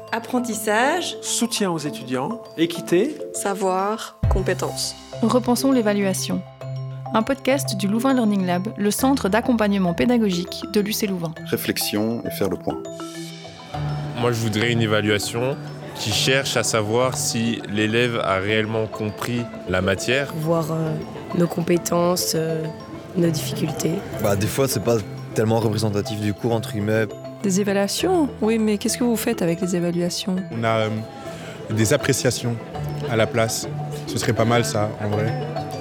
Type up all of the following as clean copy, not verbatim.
Apprentissage, soutien aux étudiants, équité, savoir, compétences. Repensons l'évaluation. Un podcast du Louvain Learning Lab, le centre d'accompagnement pédagogique de l'UC Louvain. Réflexion et faire le point. Moi, je voudrais une évaluation qui cherche à savoir si l'élève a réellement compris la matière. Voir nos compétences, nos difficultés. Des fois, c'est pas tellement représentatif du cours, entre guillemets. Des évaluations ? Oui, mais qu'est-ce que vous faites avec les évaluations ? On a des appréciations à la place. Ce serait pas mal, ça, en vrai.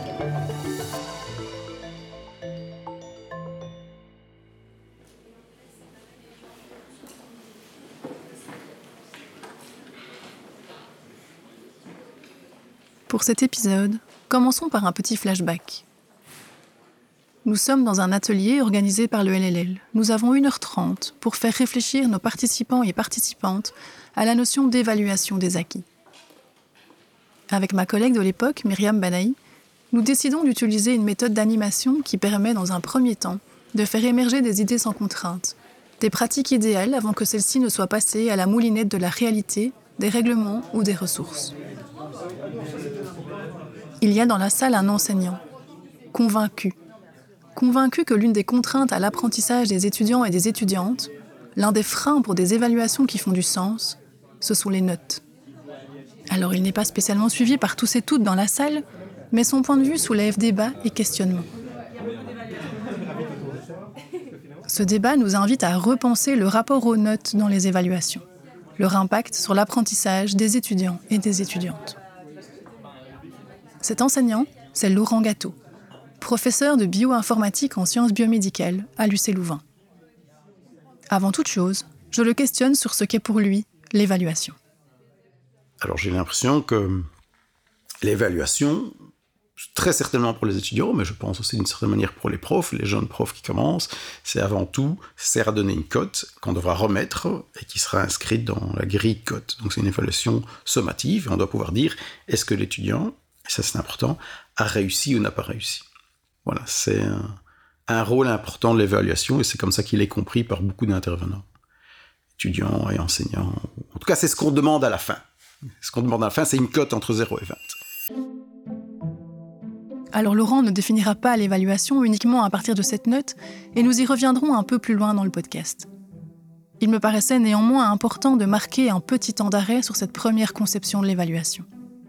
Pour cet épisode, commençons par un petit flashback. Nous sommes dans un atelier organisé par le LLL. Nous avons 1h30 pour faire réfléchir nos participants et participantes à la notion d'évaluation des acquis. Avec ma collègue de l'époque, Myriam Banaï, nous décidons d'utiliser une méthode d'animation qui permet, dans un premier temps, de faire émerger des idées sans contrainte, des pratiques idéales avant que celles-ci ne soient passées à la moulinette de la réalité, des règlements ou des ressources. Il y a dans la salle un enseignant, convaincu que l'une des contraintes à l'apprentissage des étudiants et des étudiantes, l'un des freins pour des évaluations qui font du sens, ce sont les notes. Alors il n'est pas spécialement suivi par tous et toutes dans la salle, mais son point de vue soulève débat et questionnement. Ce débat nous invite à repenser le rapport aux notes dans les évaluations, leur impact sur l'apprentissage des étudiants et des étudiantes. Cet enseignant, c'est Laurent Gâteau, professeur de bioinformatique en sciences biomédicales à l'UC Louvain. Avant toute chose, je le questionne sur ce qu'est pour lui l'évaluation. Alors j'ai l'impression que l'évaluation, très certainement pour les étudiants, mais je pense aussi d'une certaine manière pour les profs, les jeunes profs qui commencent, c'est avant tout, sert à donner une cote qu'on devra remettre et qui sera inscrite dans la grille cote. Donc c'est une évaluation sommative et on doit pouvoir dire est-ce que l'étudiant, et ça c'est important, a réussi ou n'a pas réussi. Voilà, c'est un rôle important de l'évaluation et c'est comme ça qu'il est compris par beaucoup d'intervenants, étudiants et enseignants. En tout cas, c'est ce qu'on demande à la fin. Ce qu'on demande à la fin, c'est une cote entre 0 et 20. Alors Laurent ne définira pas l'évaluation uniquement à partir de cette note et nous y reviendrons un peu plus loin dans le podcast. Il me paraissait néanmoins important de marquer un petit temps d'arrêt sur cette première conception de l'évaluation.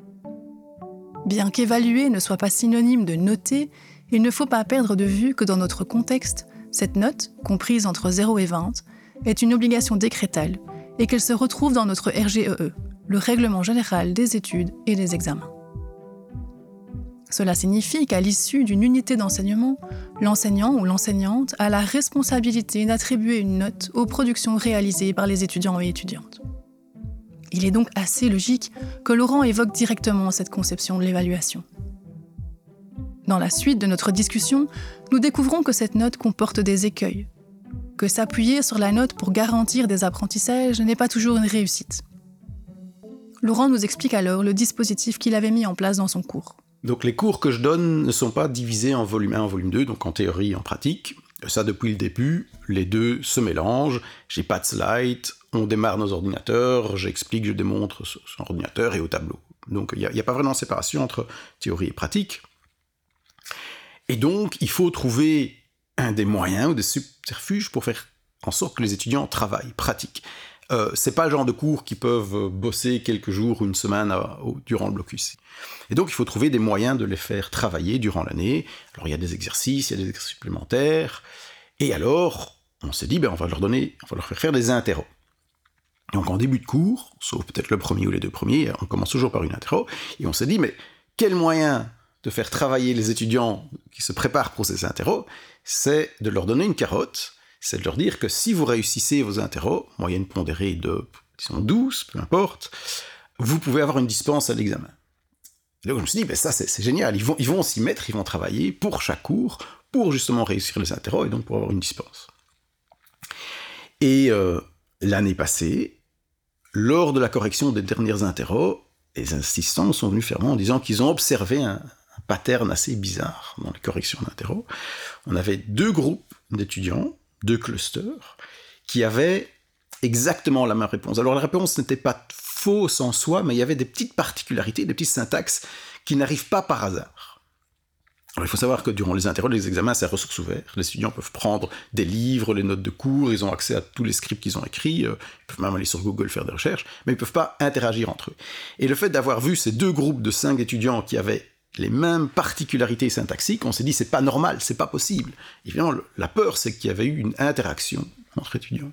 Bien qu'évaluer ne soit pas synonyme de noter, il ne faut pas perdre de vue que dans notre contexte, cette note, comprise entre 0 et 20, est une obligation décrétale et qu'elle se retrouve dans notre RGEE, le Règlement général des études et des examens. Cela signifie qu'à l'issue d'une unité d'enseignement, l'enseignant ou l'enseignante a la responsabilité d'attribuer une note aux productions réalisées par les étudiants et étudiantes. Il est donc assez logique que Laurent évoque directement cette conception de l'évaluation. Dans la suite de notre discussion, nous découvrons que cette note comporte des écueils, que s'appuyer sur la note pour garantir des apprentissages n'est pas toujours une réussite. Laurent nous explique alors le dispositif qu'il avait mis en place dans son cours. Donc les cours que je donne ne sont pas divisés en volume 1 et en volume 2, donc en théorie et en pratique. Ça, depuis le début, les deux se mélangent. J'ai pas de slide, on démarre nos ordinateurs, j'explique, je démontre sur ordinateur et au tableau. Donc il n'y a pas vraiment de séparation entre théorie et pratique. Et donc, il faut trouver des moyens ou des subterfuges pour faire en sorte que les étudiants travaillent, pratiquent. C'est pas le genre de cours qui peuvent bosser quelques jours ou une semaine durant le blocus. Et donc, il faut trouver des moyens de les faire travailler durant l'année. Alors, il y a des exercices, il y a des exercices supplémentaires. Et alors, on s'est dit, on va leur faire des interros. Donc, en début de cours, sauf peut-être le premier ou les deux premiers, on commence toujours par une interro. Et on s'est dit, mais quel moyen de faire travailler les étudiants qui se préparent pour ces interros, c'est de leur donner une carotte, c'est de leur dire que si vous réussissez vos interros, moyenne pondérée de, disons, 12, peu importe, vous pouvez avoir une dispense à l'examen. Et donc je me suis dit, ça c'est génial, ils vont s'y mettre, ils vont travailler pour chaque cours, pour justement réussir les interros et donc pour avoir une dispense. Et l'année passée, lors de la correction des dernières interros, les assistants sont venus faire moi en disant qu'ils ont observé un pattern assez bizarre dans les corrections d'interros. On avait 2 groupes d'étudiants, 2 clusters, qui avaient exactement la même réponse. Alors la réponse n'était pas fausse en soi, mais il y avait des petites particularités, des petites syntaxes qui n'arrivent pas par hasard. Alors, il faut savoir que durant les interros, les examens, c'est à ressources ouvertes. Les étudiants peuvent prendre des livres, les notes de cours, ils ont accès à tous les scripts qu'ils ont écrits, ils peuvent même aller sur Google faire des recherches, mais ils ne peuvent pas interagir entre eux. Et le fait d'avoir vu ces deux groupes de 5 étudiants qui avaient les mêmes particularités syntaxiques, on s'est dit, c'est pas normal, c'est pas possible. Évidemment, la peur, c'est qu'il y avait eu une interaction entre étudiants.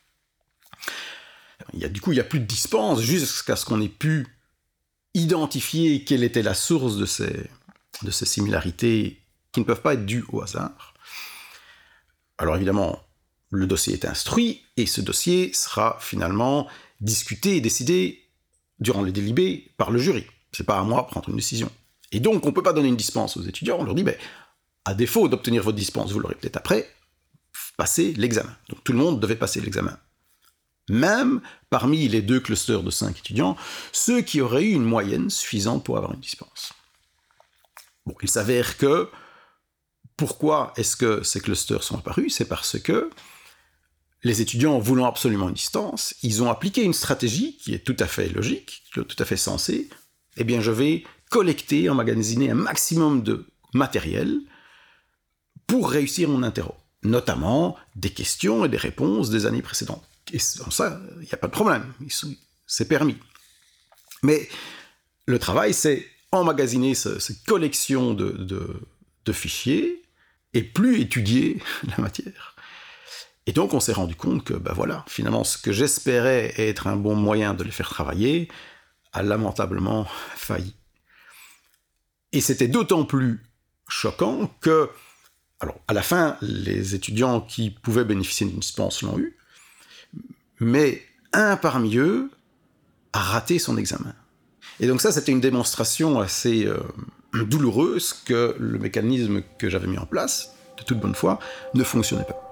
Du coup, il n'y a plus de dispense jusqu'à ce qu'on ait pu identifier quelle était la source de ces similarités qui ne peuvent pas être dues au hasard. Alors évidemment, le dossier est instruit, et ce dossier sera finalement discuté et décidé durant les délibés par le jury. C'est pas à moi de prendre une décision. Et donc, on ne peut pas donner une dispense aux étudiants, on leur dit, à défaut d'obtenir votre dispense, vous l'aurez peut-être après, passez l'examen. Donc tout le monde devait passer l'examen. Même parmi les 2 clusters de 5 étudiants, ceux qui auraient eu une moyenne suffisante pour avoir une dispense. Bon, il s'avère que, pourquoi est-ce que ces clusters sont apparus ? C'est parce que les étudiants, voulant absolument une distance, ils ont appliqué une stratégie qui est tout à fait logique, tout à fait sensée. Eh bien, je vais collecter, emmagasiner un maximum de matériel pour réussir mon interro. Notamment des questions et des réponses des années précédentes. Et ça, il n'y a pas de problème, c'est permis. Mais le travail, c'est emmagasiner cette collection de fichiers et plus étudier la matière. Et donc, on s'est rendu compte que, finalement, ce que j'espérais être un bon moyen de les faire travailler a lamentablement failli. Et c'était d'autant plus choquant que, alors, à la fin, les étudiants qui pouvaient bénéficier d'une dispense l'ont eu, mais un parmi eux a raté son examen. Et donc ça, c'était une démonstration assez douloureuse que le mécanisme que j'avais mis en place, de toute bonne foi, ne fonctionnait pas.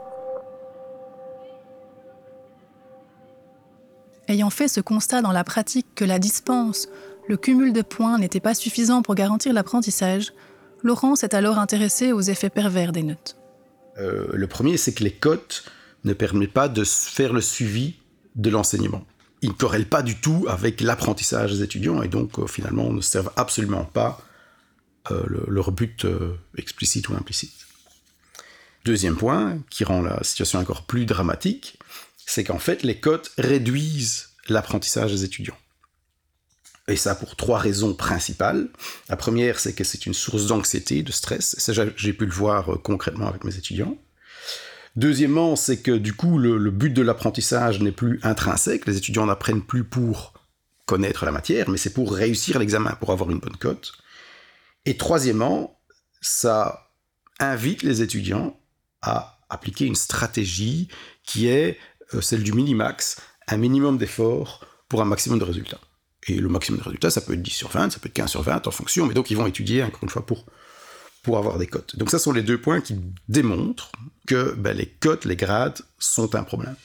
Ayant fait ce constat dans la pratique que la dispense, le cumul de points n'était pas suffisant pour garantir l'apprentissage, Laurent s'est alors intéressé aux effets pervers des notes. Le premier, c'est que les cotes ne permettent pas de faire le suivi de l'enseignement. Ils ne corrèlent pas du tout avec l'apprentissage des étudiants et donc finalement ne servent absolument pas leur but explicite ou implicite. Deuxième point, qui rend la situation encore plus dramatique, c'est qu'en fait les cotes réduisent l'apprentissage des étudiants. Et ça pour 3 raisons principales. La première, c'est que c'est une source d'anxiété, de stress. Ça, j'ai pu le voir concrètement avec mes étudiants. Deuxièmement, c'est que du coup, le but de l'apprentissage n'est plus intrinsèque. Les étudiants n'apprennent plus pour connaître la matière, mais c'est pour réussir l'examen, pour avoir une bonne cote. Et troisièmement, ça invite les étudiants à appliquer une stratégie qui est celle du minimax, un minimum d'efforts pour un maximum de résultats. Et le maximum de résultats, ça peut être 10 sur 20, ça peut être 15 sur 20 en fonction, mais donc ils vont étudier, encore une fois, pour avoir des cotes. Donc ça sont les 2 points qui démontrent que les cotes, les grades, sont un problème.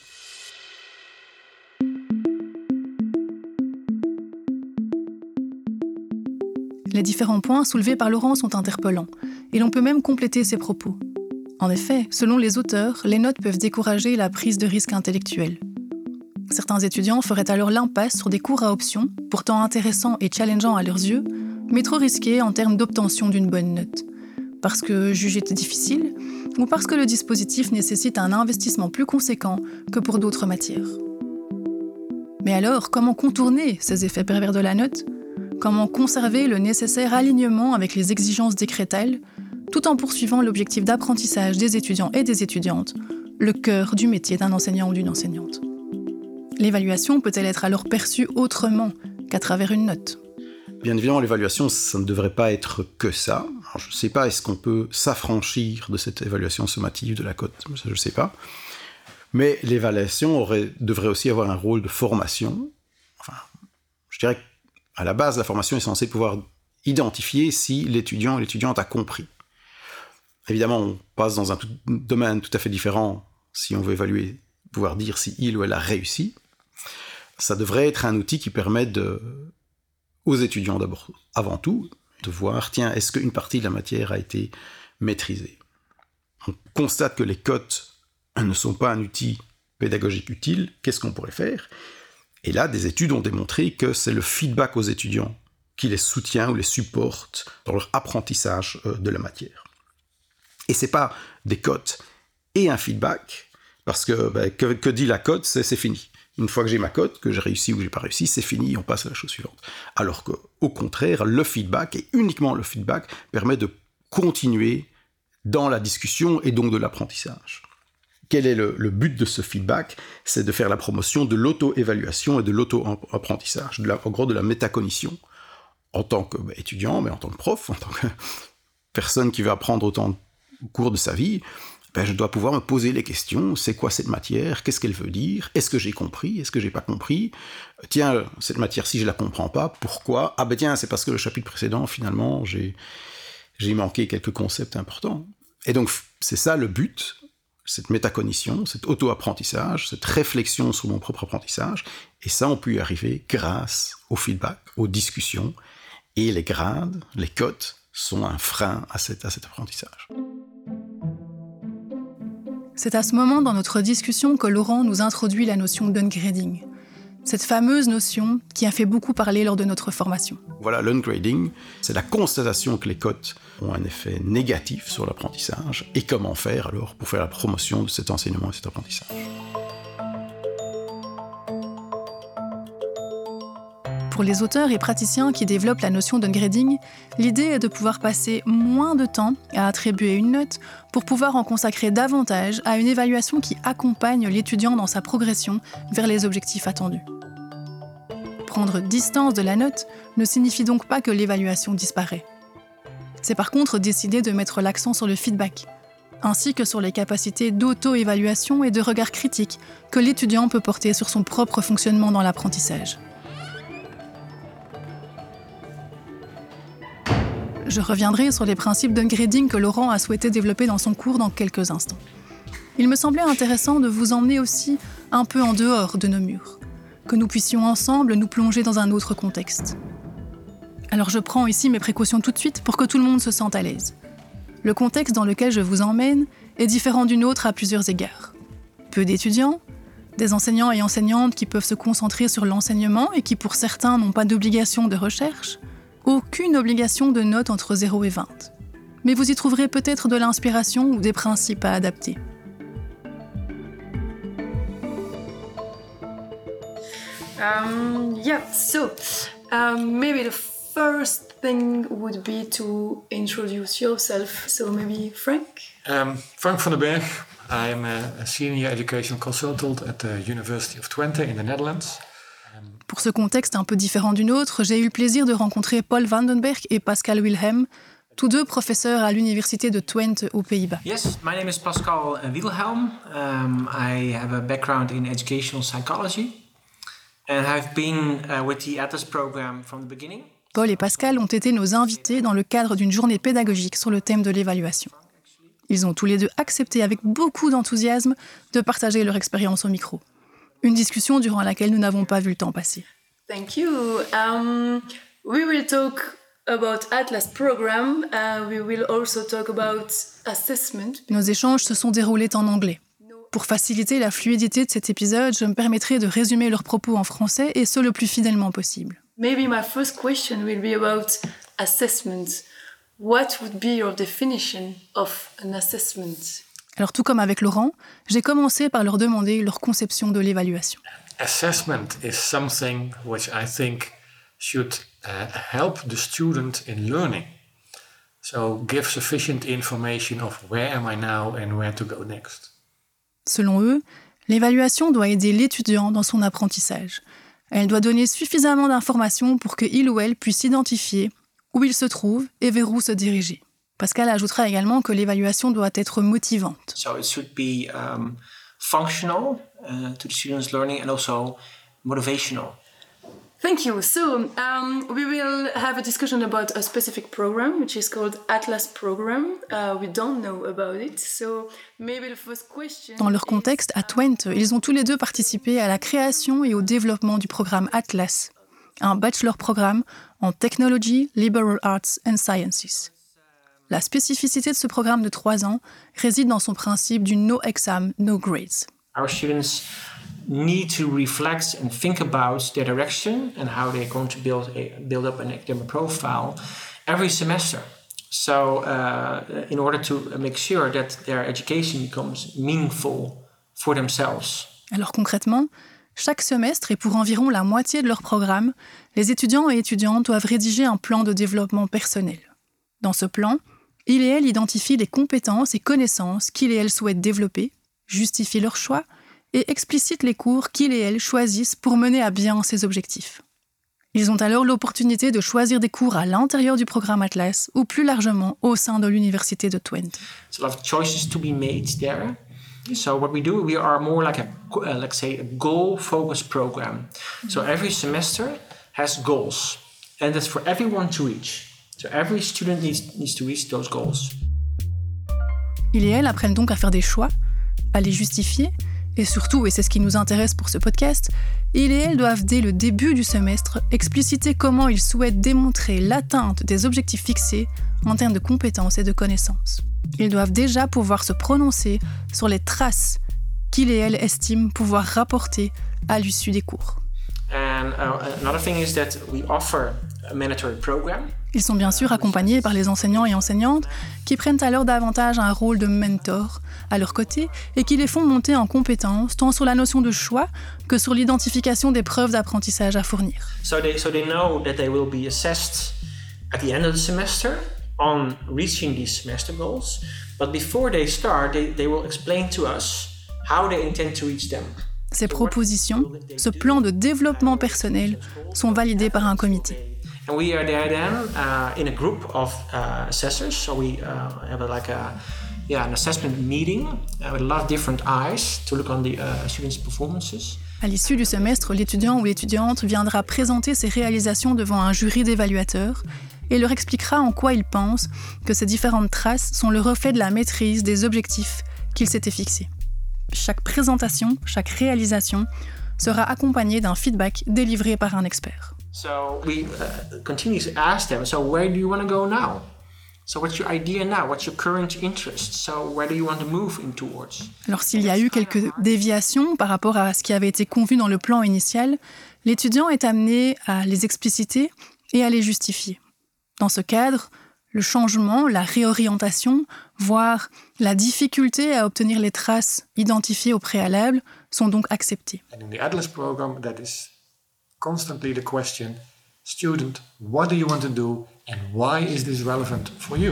Les différents points soulevés par Laurent sont interpellants, et l'on peut même compléter ses propos. En effet, selon les auteurs, les notes peuvent décourager la prise de risque intellectuel. Certains étudiants feraient alors l'impasse sur des cours à option, pourtant intéressants et challengeants à leurs yeux, mais trop risqués en termes d'obtention d'une bonne note. Parce que jugé difficile, ou parce que le dispositif nécessite un investissement plus conséquent que pour d'autres matières. Mais alors, comment contourner ces effets pervers de la note ? Comment conserver le nécessaire alignement avec les exigences décrétales, tout en poursuivant l'objectif d'apprentissage des étudiants et des étudiantes, le cœur du métier d'un enseignant ou d'une enseignante. L'évaluation peut-elle être alors perçue autrement qu'à travers une note ? Bien évidemment, l'évaluation, ça ne devrait pas être que ça. Alors, je ne sais pas, est-ce qu'on peut s'affranchir de cette évaluation sommative de la cote ? Ça, je ne sais pas. Mais l'évaluation devrait aussi avoir un rôle de formation. Enfin, je dirais qu'à la base, la formation est censée pouvoir identifier si l'étudiant ou l'étudiante a compris. Évidemment, on passe dans un domaine tout à fait différent si on veut évaluer, pouvoir dire si il ou elle a réussi. Ça devrait être un outil qui permet aux étudiants d'abord, avant tout, de voir, tiens, est-ce qu'une partie de la matière a été maîtrisée ? On constate que les cotes ne sont pas un outil pédagogique utile, qu'est-ce qu'on pourrait faire ? Et là, des études ont démontré que c'est le feedback aux étudiants qui les soutient ou les supporte dans leur apprentissage de la matière. Et c'est pas des cotes et un feedback, parce que dit la cote, c'est fini. Une fois que j'ai ma cote, que j'ai réussi ou j'ai pas réussi, c'est fini, on passe à la chose suivante. Alors qu'au contraire, le feedback, et uniquement le feedback, permet de continuer dans la discussion et donc de l'apprentissage. Quel est le but de ce feedback ? C'est de faire la promotion de l'auto-évaluation et de l'auto-apprentissage, en gros de la métacognition, en tant qu'étudiant, mais en tant que prof, en tant que personne qui veut apprendre autant au cours de sa vie. Je dois pouvoir me poser les questions. C'est quoi cette matière ? Qu'est-ce qu'elle veut dire ? Est-ce que j'ai compris ? Est-ce que j'ai pas compris ? Tiens, cette matière-ci, je la comprends pas. Pourquoi ? Ah tiens, c'est parce que le chapitre précédent, finalement, j'ai manqué quelques concepts importants. Et donc, c'est ça le but, cette métacognition, cet auto-apprentissage, cette réflexion sur mon propre apprentissage. Et ça, on peut y arriver grâce au feedback, aux discussions. Et les grades, les cotes, sont un frein à cet apprentissage. C'est à ce moment dans notre discussion que Laurent nous introduit la notion d'ungrading. Cette fameuse notion qui a fait beaucoup parler lors de notre formation. Voilà, l'ungrading, c'est la constatation que les cotes ont un effet négatif sur l'apprentissage. Et comment faire alors pour faire la promotion de cet enseignement et cet apprentissage ? Pour les auteurs et praticiens qui développent la notion d'ungrading, l'idée est de pouvoir passer moins de temps à attribuer une note pour pouvoir en consacrer davantage à une évaluation qui accompagne l'étudiant dans sa progression vers les objectifs attendus. Prendre distance de la note ne signifie donc pas que l'évaluation disparaît. C'est par contre décider de mettre l'accent sur le feedback, ainsi que sur les capacités d'auto-évaluation et de regard critique que l'étudiant peut porter sur son propre fonctionnement dans l'apprentissage. Je reviendrai sur les principes d'ungrading que Laurent a souhaité développer dans son cours dans quelques instants. Il me semblait intéressant de vous emmener aussi un peu en dehors de nos murs, que nous puissions ensemble nous plonger dans un autre contexte. Alors je prends ici mes précautions tout de suite pour que tout le monde se sente à l'aise. Le contexte dans lequel je vous emmène est différent d'une autre à plusieurs égards. Peu d'étudiants, des enseignants et enseignantes qui peuvent se concentrer sur l'enseignement et qui pour certains n'ont pas d'obligation de recherche, aucune obligation de notes entre 0 et 20. Mais vous y trouverez peut-être de l'inspiration ou des principes à adapter. Maybe the first thing would be to introduce yourself. So maybe Frank? Frank van den Berg. I'm a senior educational consultant at the University of Twente in the Netherlands. Pour ce contexte un peu différent du nôtre, j'ai eu le plaisir de rencontrer Paul van den Berg et Pascal Wilhelm, tous deux professeurs à l'université de Twente aux Pays-Bas. Yes, my name is Pascal Wilhelm. I have a background in educational psychology and I've been with the Atlas program from the beginning. Paul et Pascal ont été nos invités dans le cadre d'une journée pédagogique sur le thème de l'évaluation. Ils ont tous les deux accepté avec beaucoup d'enthousiasme de partager leur expérience au micro. Une discussion durant laquelle nous n'avons pas vu le temps passer. Thank you. We will talk about Atlas program. We will also talk about assessment. Nos échanges se sont déroulés en anglais. Pour faciliter la fluidité de cet épisode, je me permettrai de résumer leurs propos en français et ce le plus fidèlement possible. Maybe my first question will be about assessment. What would be your definition of an assessment? Alors tout comme avec Laurent, j'ai commencé par leur demander leur conception de l'évaluation. Assessment is something which I think should help the student in learning. So give sufficient information of where am I now and where to go next. Selon eux, l'évaluation doit aider l'étudiant dans son apprentissage. Elle doit donner suffisamment d'informations pour qu'il ou elle puisse identifier où il se trouve et vers où se diriger. Pascal ajoutera également que l'évaluation doit être motivante. So it should be functional to the student's learning and also motivational. Thank you. So we will have a discussion about a specific program, which is called Atlas program. We don't know about it, so maybe the first question. Dans leur contexte, à Twente, ils ont tous les deux participé à la création et au développement du programme Atlas, un bachelor programme en Technology, Liberal Arts and Sciences. La spécificité de ce programme de 3 ans réside dans son principe du no exam, no grades. Our students need to reflect and think about their direction and how they're going to build up an academic profile every semester. So, in order to make sure that their education becomes meaningful for themselves. Alors concrètement, chaque semestre et pour environ la moitié de leur programme, les étudiants et étudiantes doivent rédiger un plan de développement personnel. Dans ce plan, ils et elles identifient les compétences et connaissances qu'ils et elles souhaitent développer, justifient leurs choix et explicitent les cours qu'ils et elles choisissent pour mener à bien ces objectifs. Ils ont alors l'opportunité de choisir des cours à l'intérieur du programme Atlas ou plus largement au sein de l'université de Twente. There's a lot of choices to be made there. So what we do, we are more like let's say a goal-focused program. So every semester has goals, and that's for everyone to reach. So every student needs to reach those goals. Ils et elles apprennent donc à faire des choix, à les justifier, et surtout, et c'est ce qui nous intéresse pour ce podcast, ils et elles doivent dès le début du semestre expliciter comment ils souhaitent démontrer l'atteinte des objectifs fixés en termes de compétences et de connaissances. Ils doivent déjà pouvoir se prononcer sur les traces qu'ils et elles estiment pouvoir rapporter à l'issue des cours. And another thing is that we offer a mandatory program. Ils sont bien sûr accompagnés par les enseignants et enseignantes qui prennent alors davantage un rôle de mentor à leur côté et qui les font monter en compétences tant sur la notion de choix que sur l'identification des preuves d'apprentissage à fournir. So they know that they will be assessed at the end of the semester on reaching these semester goals, but before they start, they will explain to us how they intend to reach them. Ces propositions, ce plan de développement personnel, sont validés par un comité. And we are there then in a group of assessors. So we have an assessment meeting with a lot of different eyes to look on the students' performances. À l'issue du semestre, l'étudiant ou l'étudiante viendra présenter ses réalisations devant un jury d'évaluateurs et leur expliquera en quoi il pense que ces différentes traces sont le reflet de la maîtrise des objectifs qu'il s'était fixés. Chaque présentation, chaque réalisation sera accompagnée d'un feedback délivré par un expert. So we continue to ask them, so where do you want to go now? So what's your idea now? What's your current interest? So where do you want to move in towards? Alors s'il y a eu quelques déviations par rapport à ce qui avait été convenu dans le plan initial, l'étudiant est amené à les expliciter et à les justifier. Dans ce cadre, le changement, la réorientation, voire la difficulté à obtenir les traces identifiées au préalable sont donc acceptées. And in the Atlas program, that is constantly the question, student, what do you want to do and why is this relevant for you?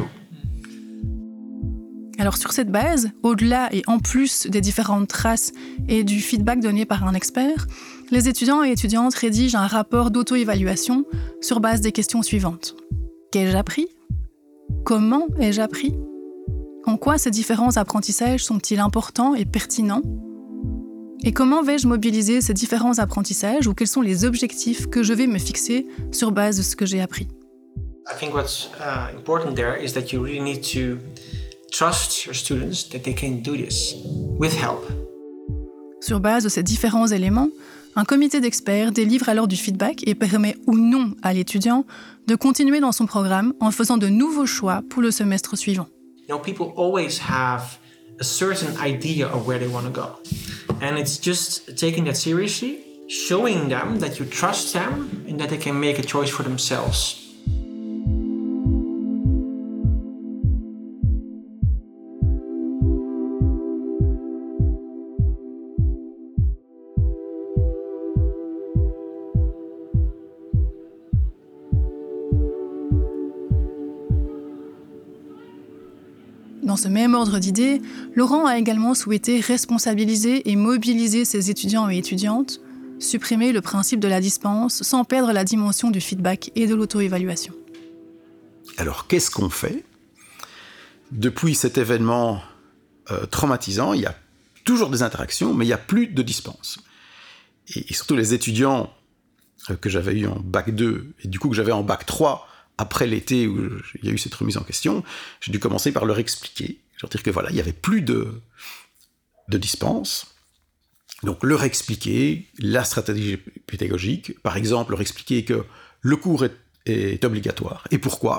Alors sur cette base, au-delà et en plus des différentes traces et du feedback donné par un expert, les étudiants et étudiantes rédigent un rapport d'auto-évaluation sur base des questions suivantes. Qu'ai-je appris ? Comment ai-je appris ? En quoi ces différents apprentissages sont-ils importants et pertinents ? Et comment vais-je mobiliser ces différents apprentissages ou quels sont les objectifs que je vais me fixer sur base de ce que j'ai appris ? I think what's important there is that you really need to trust your students that they can do this with help. Sur base de ces différents éléments, un comité d'experts délivre alors du feedback et permet ou non à l'étudiant de continuer dans son programme en faisant de nouveaux choix pour le semestre suivant. You know, people always have a certain idea of where they want to go. And it's just taking that seriously, showing them that you trust them and that they can make a choice for themselves. Dans ce même ordre d'idées, Laurent a également souhaité responsabiliser et mobiliser ses étudiants et étudiantes, supprimer le principe de la dispense sans perdre la dimension du feedback et de l'auto-évaluation. Alors, qu'est-ce qu'on fait ? Depuis cet événement traumatisant, il y a toujours des interactions, mais il n'y a plus de dispense. Et surtout les étudiants que j'avais eu en bac 2 et du coup que j'avais en bac 3, après l'été où il y a eu cette remise en question, j'ai dû commencer par leur expliquer. Leur dire que voilà, il n'y avait plus de dispense. Donc leur expliquer la stratégie pédagogique. Par exemple, leur expliquer que le cours est obligatoire. Et pourquoi ?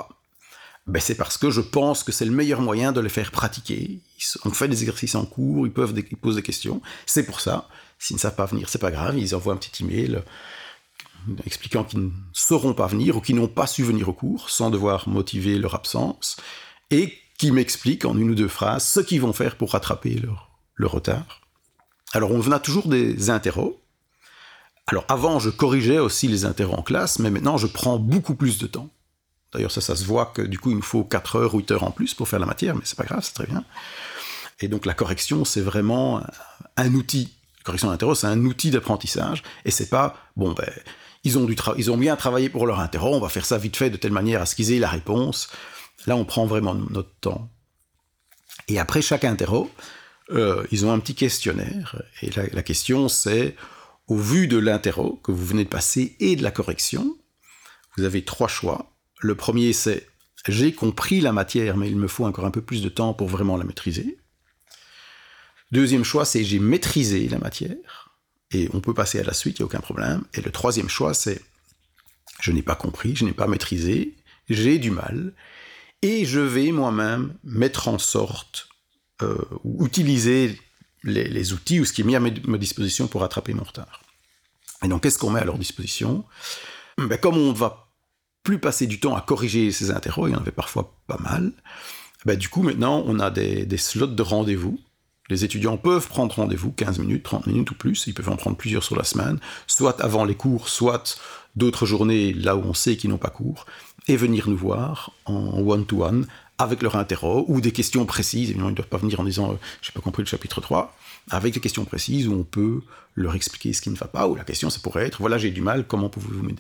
C'est parce que je pense que c'est le meilleur moyen de les faire pratiquer. On fait des exercices en cours, ils posent des questions. C'est pour ça. S'ils ne savent pas venir, c'est pas grave, ils envoient un petit email expliquant qu'ils ne sauront pas venir ou qu'ils n'ont pas su venir au cours sans devoir motiver leur absence et qui m'expliquent en 1 ou 2 phrases ce qu'ils vont faire pour rattraper leur retard. Alors on a toujours des interros. Alors avant, je corrigeais aussi les interros en classe, mais maintenant je prends beaucoup plus de temps. D'ailleurs ça se voit que du coup il me faut 4 heures ou 8 heures en plus pour faire la matière, mais c'est pas grave, c'est très bien. Et donc la correction, c'est vraiment un outil. La correction d'interro, c'est un outil d'apprentissage, et c'est pas, ils ont bien travaillé pour leur interro, on va faire ça vite fait de telle manière à ce qu'ils aient la réponse. Là, on prend vraiment notre temps. Et après chaque interro, ils ont un petit questionnaire, et la question c'est, au vu de l'interro que vous venez de passer et de la correction, vous avez 3 choix. Le premier c'est, j'ai compris la matière, mais il me faut encore un peu plus de temps pour vraiment la maîtriser. Deuxième choix, c'est j'ai maîtrisé la matière, et on peut passer à la suite, il n'y a aucun problème. Et le troisième choix, c'est je n'ai pas compris, je n'ai pas maîtrisé, j'ai du mal, et je vais moi-même mettre en sorte, ou utiliser les outils ou ce qui est mis à ma disposition pour rattraper mon retard. Et donc, qu'est-ce qu'on met à leur disposition ? Comme on ne va plus passer du temps à corriger ces interros, il y en avait parfois pas mal, du coup, maintenant, on a des slots de rendez-vous. Les étudiants peuvent prendre rendez-vous 15 minutes, 30 minutes ou plus, ils peuvent en prendre plusieurs sur la semaine, soit avant les cours, soit d'autres journées là où on sait qu'ils n'ont pas cours, et venir nous voir en one-to-one avec leur interro, ou des questions précises. Évidemment, ils ne doivent pas venir en disant « j'ai pas compris le chapitre 3 », avec des questions précises où on peut leur expliquer ce qui ne va pas, ou la question ça pourrait être « voilà, j'ai du mal, comment pouvez-vous m'aider ?»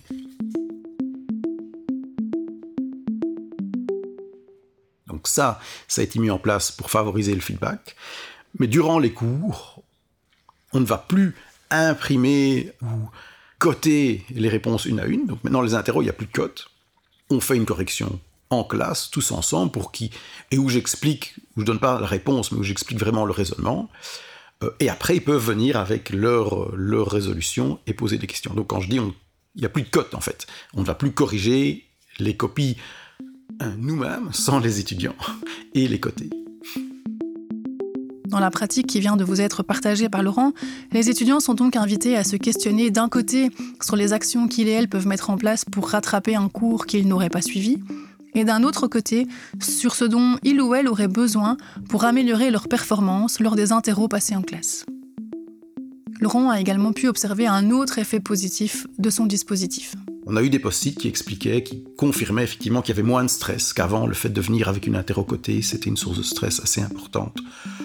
Donc ça a été mis en place pour favoriser le feedback. Mais durant les cours, on ne va plus imprimer ou coter les réponses une à une. Donc maintenant, les interros, il n'y a plus de cote. On fait une correction en classe, tous ensemble, où j'explique, où je ne donne pas la réponse, mais où j'explique vraiment le raisonnement. Et après, ils peuvent venir avec leur résolution et poser des questions. Donc quand je dis, il n'y a plus de cote, en fait. On ne va plus corriger les copies nous-mêmes, sans les étudiants, et les coter. Dans la pratique qui vient de vous être partagée par Laurent, les étudiants sont donc invités à se questionner d'un côté sur les actions qu'ils et elles peuvent mettre en place pour rattraper un cours qu'ils n'auraient pas suivi, et d'un autre côté sur ce dont ils ou elles auraient besoin pour améliorer leur performance lors des interros passés en classe. Laurent a également pu observer un autre effet positif de son dispositif. On a eu des post-it qui confirmaient effectivement qu'il y avait moins de stress qu'avant. Le fait de venir avec une interro cotée, c'était une source de stress assez importante.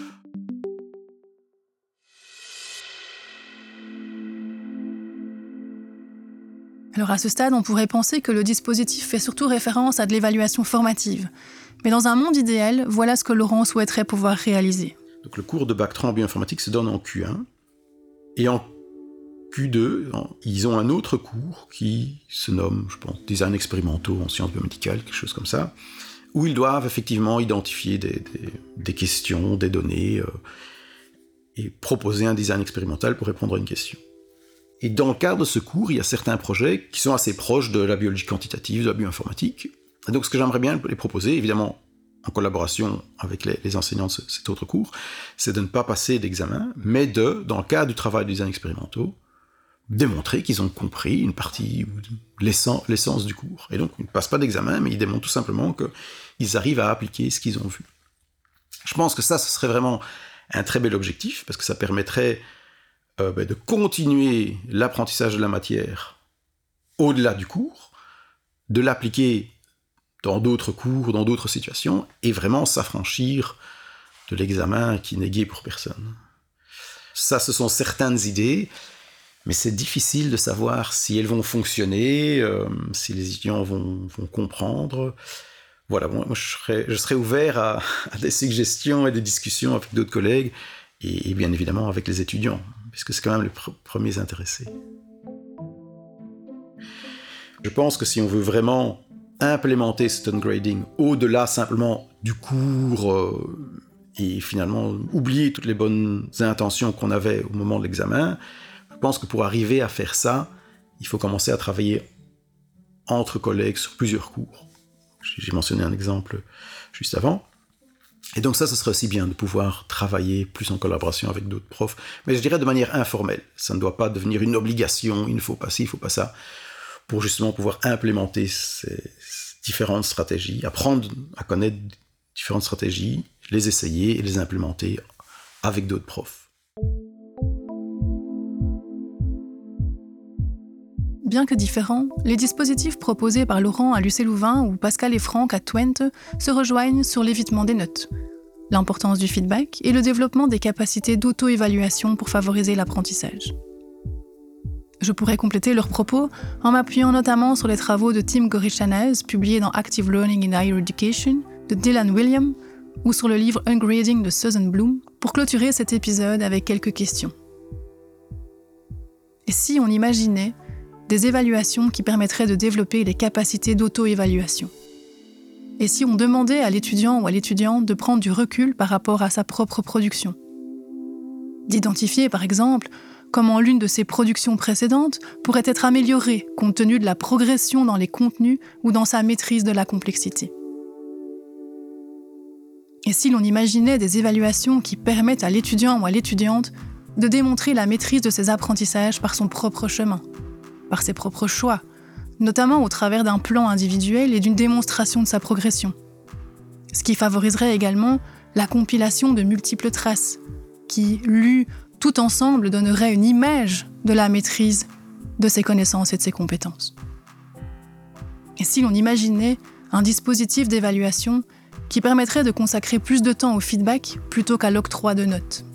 Alors à ce stade, on pourrait penser que le dispositif fait surtout référence à de l'évaluation formative. Mais dans un monde idéal, voilà ce que Laurent souhaiterait pouvoir réaliser. Donc le cours de Bac 3 en bioinformatique se donne en Q1. Et en Q2, ils ont un autre cours qui se nomme, je pense, design expérimentaux en sciences biomédicales, quelque chose comme ça, où ils doivent effectivement identifier des questions, des données, et proposer un design expérimental pour répondre à une question. Et dans le cadre de ce cours, il y a certains projets qui sont assez proches de la biologie quantitative, de la bioinformatique. Et donc ce que j'aimerais bien les proposer, évidemment en collaboration avec les enseignants de cet autre cours, c'est de ne pas passer d'examen, mais dans le cadre du travail de design expérimentaux, démontrer qu'ils ont compris une partie, l'essence du cours. Et donc ils ne passent pas d'examen, mais ils démontrent tout simplement qu'ils arrivent à appliquer ce qu'ils ont vu. Je pense que ce serait vraiment un très bel objectif, parce que ça permettrait de continuer l'apprentissage de la matière au-delà du cours, de l'appliquer dans d'autres cours, dans d'autres situations, et vraiment s'affranchir de l'examen qui n'est gai pour personne. Ça, ce sont certaines idées, mais c'est difficile de savoir si elles vont fonctionner, si les étudiants vont comprendre. Voilà, moi je serais ouvert à des suggestions et des discussions avec d'autres collègues, et bien évidemment avec les étudiants, puisque c'est quand même les premiers intéressés. Je pense que si on veut vraiment implémenter cet ungrading au-delà simplement du cours et finalement oublier toutes les bonnes intentions qu'on avait au moment de l'examen, je pense que pour arriver à faire ça, il faut commencer à travailler entre collègues sur plusieurs cours. J'ai mentionné un exemple juste avant. Et donc ça serait aussi bien de pouvoir travailler plus en collaboration avec d'autres profs, mais je dirais de manière informelle. Ça ne doit pas devenir une obligation, il ne faut pas ci, il ne faut pas ça, pour justement pouvoir implémenter ces différentes stratégies, apprendre à connaître différentes stratégies, les essayer et les implémenter avec d'autres profs. Bien que différents, les dispositifs proposés par Laurent à l'UC-Louvain ou Pascal et Franck à Twente se rejoignent sur l'évitement des notes, l'importance du feedback et le développement des capacités d'auto-évaluation pour favoriser l'apprentissage. Je pourrais compléter leurs propos en m'appuyant notamment sur les travaux de Tim Gorichanaz, publiés dans Active Learning in Higher Education, de Dylan William, ou sur le livre Ungrading de Susan Bloom, pour clôturer cet épisode avec quelques questions. Et si on imaginait des évaluations qui permettraient de développer les capacités d'auto-évaluation? Et si on demandait à l'étudiant ou à l'étudiante de prendre du recul par rapport à sa propre production? D'identifier, par exemple, comment l'une de ses productions précédentes pourrait être améliorée compte tenu de la progression dans les contenus ou dans sa maîtrise de la complexité. Et si l'on imaginait des évaluations qui permettent à l'étudiant ou à l'étudiante de démontrer la maîtrise de ses apprentissages par son propre chemin, par ses propres choix, notamment au travers d'un plan individuel et d'une démonstration de sa progression. Ce qui favoriserait également la compilation de multiples traces, qui, lues tout ensemble, donneraient une image de la maîtrise de ses connaissances et de ses compétences. Et si l'on imaginait un dispositif d'évaluation qui permettrait de consacrer plus de temps au feedback plutôt qu'à l'octroi de notes?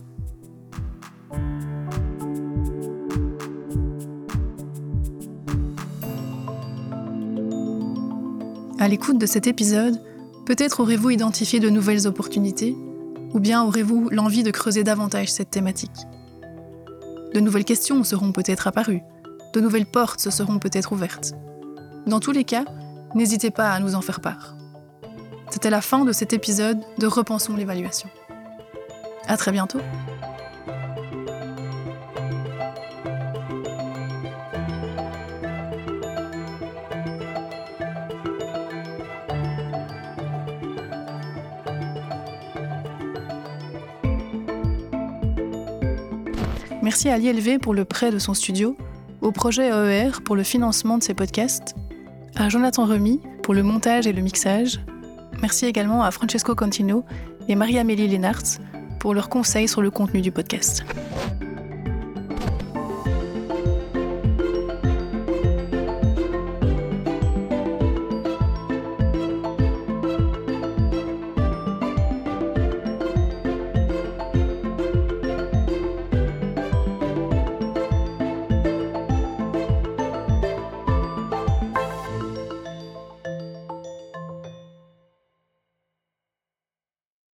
À l'écoute de cet épisode, peut-être aurez-vous identifié de nouvelles opportunités, ou bien aurez-vous l'envie de creuser davantage cette thématique. De nouvelles questions seront peut-être apparues, de nouvelles portes se seront peut-être ouvertes. Dans tous les cas, n'hésitez pas à nous en faire part. C'était la fin de cet épisode de Repensons l'évaluation. À très bientôt. Merci à l'ILV pour le prêt de son studio, au projet AER pour le financement de ses podcasts, à Jonathan Remy pour le montage et le mixage. Merci également à Francesco Contino et Marie-Amélie Lénartz pour leurs conseils sur le contenu du podcast.